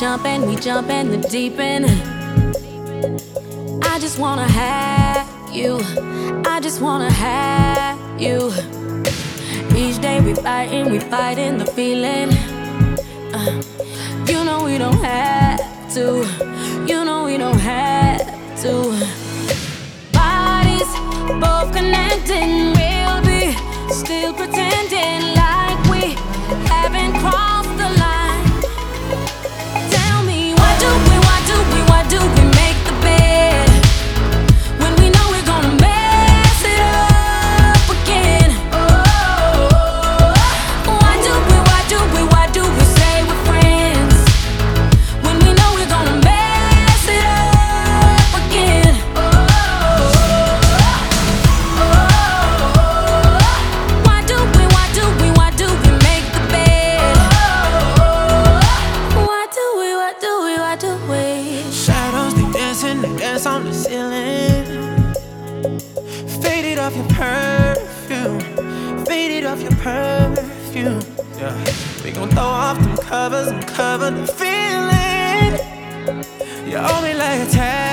jump in the deep end. I just wanna have you, I just wanna have you. Each day we fighting the feeling. You know we don't have to, you know we don't have to. Bodies both connecting, we'll be still pretending like we haven't crossed the line. Tell me, why do we make the bed when we know we're gonna mess it up again? Why do we say we're friends when we know we're gonna mess it up again? Why do we make the bed? Why do we? Shadows, they dance on the ceiling. Faded off your perfume, faded off your perfume. Yeah, we gon' throw off them covers and cover the feeling. You owe me like a tag.